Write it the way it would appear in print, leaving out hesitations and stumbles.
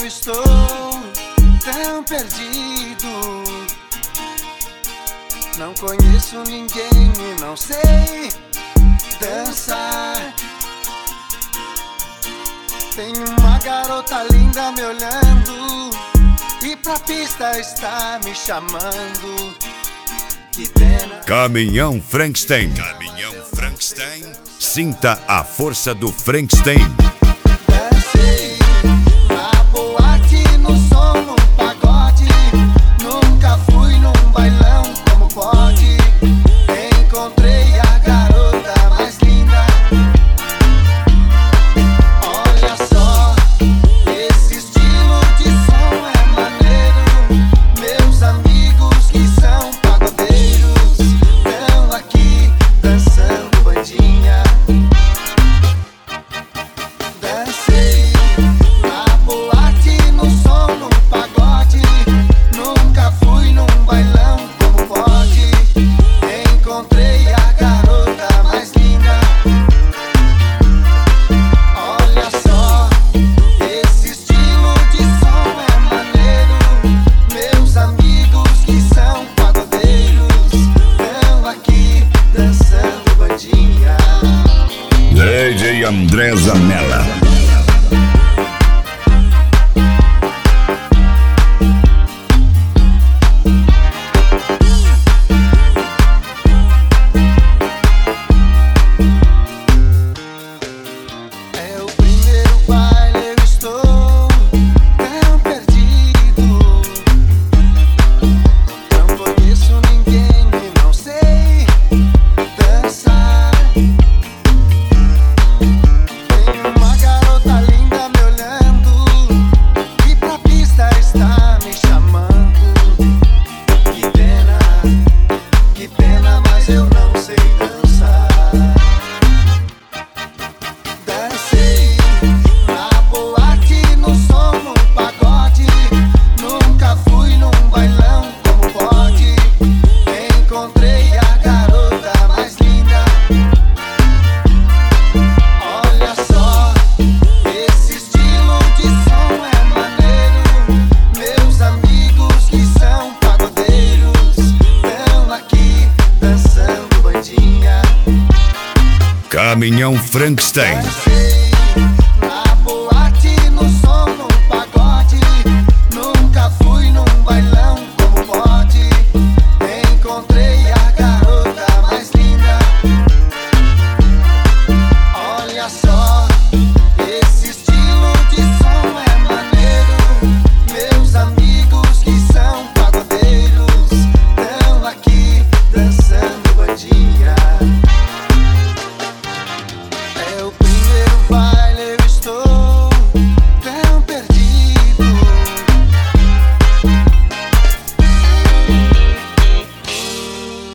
estou tão perdido. Não conheço ninguém e não sei dançar. Tem uma garota linda me olhando e pra pista está me chamando. Que pena. Caminhão Frankenstein. Caminhão Frankenstein. Sinta a força do Frankenstein. Dancei na boate, no som, no pagode. Nunca fui num bailão, como pode? Encontrei a garota mais linda. Olha só, esse estilo de som é maneiro. Meus amigos que são pagodeiros estão aqui dançando bandinha. Dancei na boate, no som, no pagode. Nunca fui num bailão, como pode? Encontrei a garota mais linda. Olha só, esse estilo de som é maneiro. Meus amigos que são pagodeiros estão aqui dançando bandinha. DJ André Zanella. É o primeiro baile, eu estou tão perdido. Não conheço ninguém e não sei dançar. Tem uma garota linda me olhando e pra pista está me chamando. Que pena, mas eu não sei dançar. Dancei na boate, no som, no pagode. Nunca fui num bailão, como pode? Encontrei a garota mais linda. Olha só, esse estilo de som é maneiro. Meus amigos que são pagodeiros estão aqui dançando bandinha. Caminhão Frankenstein. Dancei